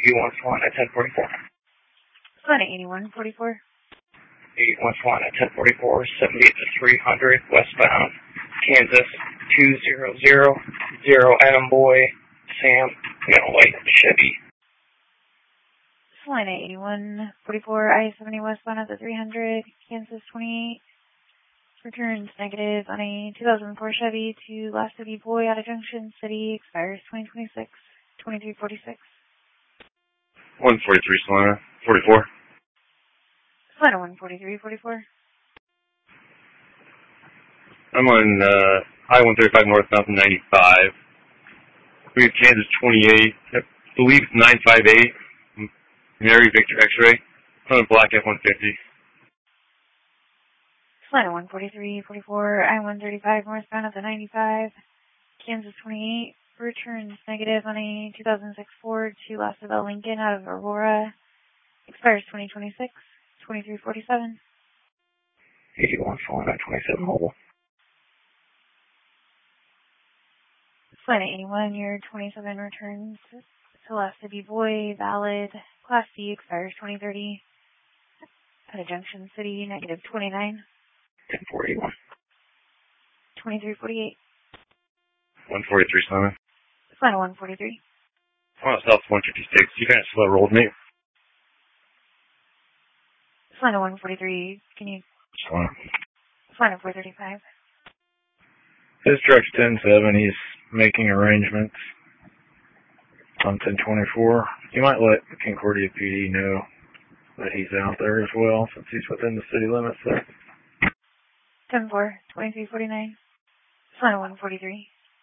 81 Swan at 1044. Swan at 8144. 81 Swan at 1044, 78 to 300, westbound, Kansas 2000, Adam Boy, Sam, white Chevy. Swan at 8144, I-70 westbound at the 300, Kansas 28. Returns negative on a 2004 Chevy to Last City Boy out of Junction City, expires 2026, 2346. 143 Solana, 44. Solana 14344. I'm on I-135 northbound 95. We have Kansas 28. I believe 958. Mary Victor X-ray. On a black F-150. Solana 14344. I-135 northbound at the 95. Kansas 28. Returns negative on a 2006 Ford to Las Vegas Lincoln out of Aurora. Expires 2026, 2347. 81 Solana 27 mobile. Solana 81, your 27 returns to Last City Boy, valid. Class C expires 2030. Out of Junction City, negative 29. 1041. 2348. 143 Solana. Solana 143. Oh, South 156. You kind of slow rolled me. Solana 143. Can you? Solana. Solana 435. This truck's 10-7. He's making arrangements on 1024. You might let Concordia PD know that he's out there as well, since he's within the city limits there. 10-4, 2349. Solana 143.